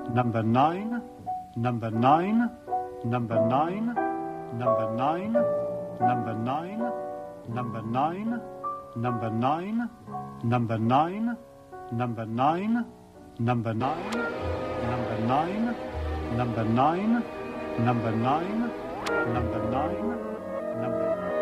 number 9, number 9, number 9, number 9, number 9, number 9, number 9, number 9, number 9, number 9, number 9, number 9, number 9, number 9, number 9.